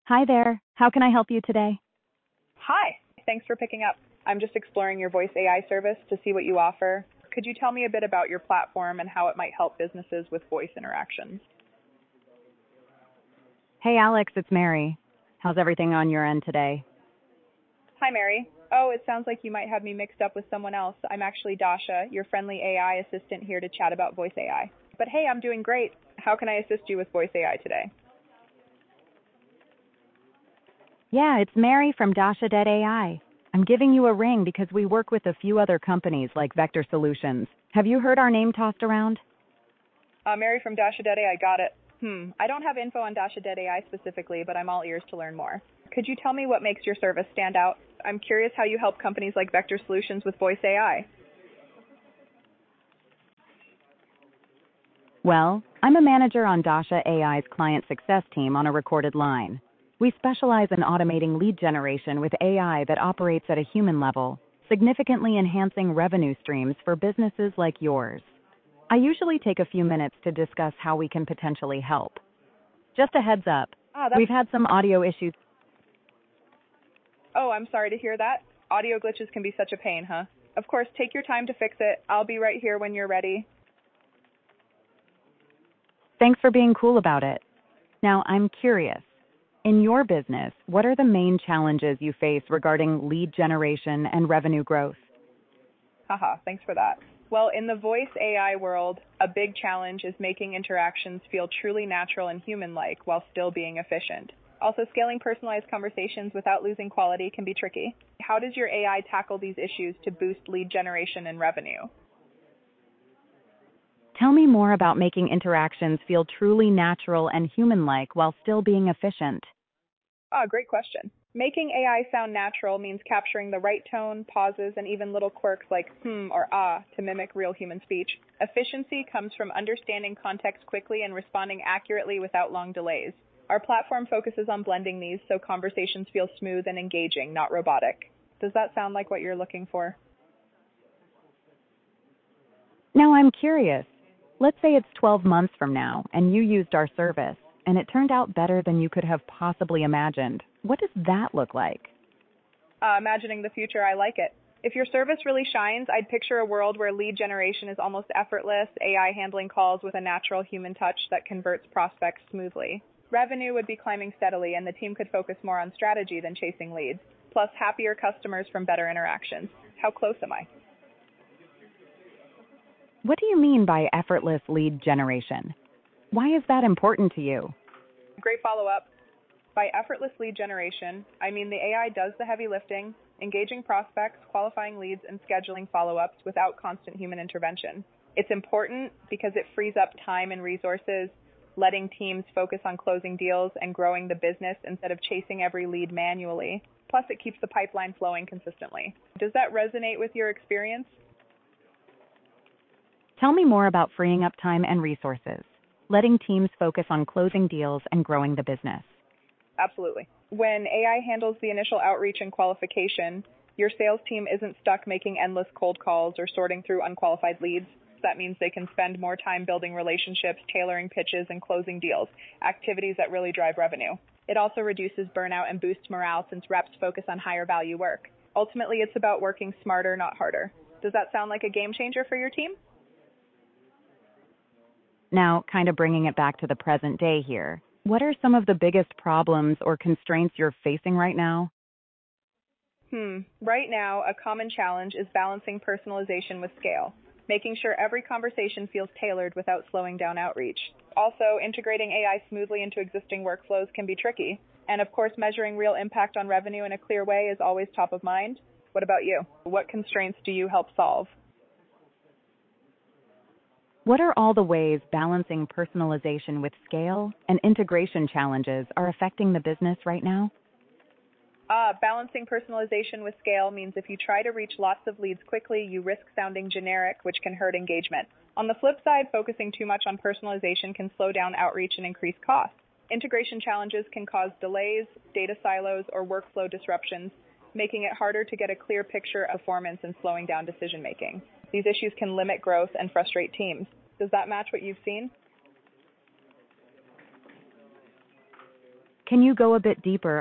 Hi there. How can I help you today? Hi. Thanks for picking up. I'm just exploring your voice AI service to see what you offer. Could you tell me a bit about your platform and how it might help businesses with voice interactions? Hey, Alex, it's Mary. How's everything on your end today? Hi, Mary. Oh, it sounds like you might have me mixed up with someone else. I'm actually Dasha, your friendly AI assistant here to chat about voice AI. But hey, I'm doing great. How can I assist you with voice AI today? Yeah, it's Mary from Dasha.ai. I'm giving you a ring because we work with a few other companies like Vector Solutions. Have you heard our name tossed around? Mary from Dasha.ai, got it. I don't have info on Dasha.ai specifically, but I'm all ears to learn more. Could you tell me what makes your service stand out? I'm curious how you help companies like Vector Solutions with voice AI. Well, I'm a manager on Dasha AI's client success team on a recorded line. We specialize in automating lead generation with AI that operates at a human level, significantly enhancing revenue streams for businesses like yours. I usually take a few minutes to discuss how we can potentially help. Just a heads up, That's we've had some audio issues. Oh, I'm sorry to hear that. Audio glitches can be such a pain, huh? Of course, take your time to fix it. I'll be right here when you're ready. Thanks for being cool about it. Now, I'm curious. In your business, what are the main challenges you face regarding lead generation and revenue growth? Haha, thanks for that. Well, in the voice AI world, a big challenge is making interactions feel truly natural and human-like while still being efficient. Also, scaling personalized conversations without losing quality can be tricky. How does your AI tackle these issues to boost lead generation and revenue? Tell me more about making interactions feel truly natural and human-like while still being efficient. Great question. Making AI sound natural means capturing the right tone, pauses, and even little quirks like or ah to mimic real human speech. Efficiency comes from understanding context quickly and responding accurately without long delays. Our platform focuses on blending these so conversations feel smooth and engaging, not robotic. Does that sound like what you're looking for? Now I'm curious. Let's say it's 12 months from now and you used our service and it turned out better than you could have possibly imagined. What does that look like? Imagining the future, I like it. If your service really shines, I'd picture a world where lead generation is almost effortless, AI handling calls with a natural human touch that converts prospects smoothly. Revenue would be climbing steadily, and the team could focus more on strategy than chasing leads, plus happier customers from better interactions. How close am I? What do you mean by effortless lead generation? Why is that important to you? Great follow-up. By effortless lead generation, I mean the AI does the heavy lifting, engaging prospects, qualifying leads, and scheduling follow-ups without constant human intervention. It's important because it frees up time and resources, letting teams focus on closing deals and growing the business instead of chasing every lead manually. Plus, it keeps the pipeline flowing consistently. Does that resonate with your experience? Tell me more about freeing up time and resources, letting teams focus on closing deals and growing the business. Absolutely. When AI handles the initial outreach and qualification, your sales team isn't stuck making endless cold calls or sorting through unqualified leads. That means they can spend more time building relationships, tailoring pitches, and closing deals, activities that really drive revenue. It also reduces burnout and boosts morale since reps focus on higher value work. Ultimately, it's about working smarter, not harder. Does that sound like a game changer for your team? Now, kind of bringing it back to the present day here, what are some of the biggest problems or constraints you're facing right now? Right now, a common challenge is balancing personalization with scale, making sure every conversation feels tailored without slowing down outreach. Also, integrating AI smoothly into existing workflows can be tricky. And of course, measuring real impact on revenue in a clear way is always top of mind. What about you? What constraints do you help solve? What are all the ways balancing personalization with scale and integration challenges are affecting the business right now? Balancing personalization with scale means if you try to reach lots of leads quickly, you risk sounding generic, which can hurt engagement. On the flip side, focusing too much on personalization can slow down outreach and increase costs. Integration challenges can cause delays, data silos, or workflow disruptions, making it harder to get a clear picture of performance and slowing down decision-making. These issues can limit growth and frustrate teams. Does that match what you've seen? Can you go a bit deeper